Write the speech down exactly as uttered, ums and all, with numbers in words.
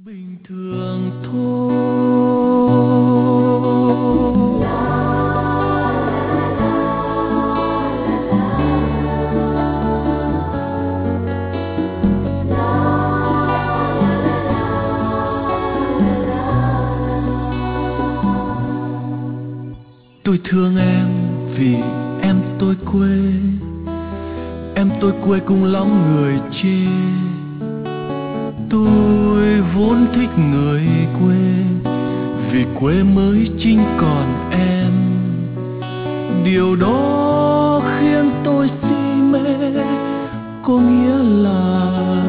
Bình thường thôi. Tôi thương em vì em tôi quê, em tôi quê cùng lắm người chê. Tôi vốn thích người quê vì quê mới chính còn em. Điều đó khiến tôi si mê, có nghĩa là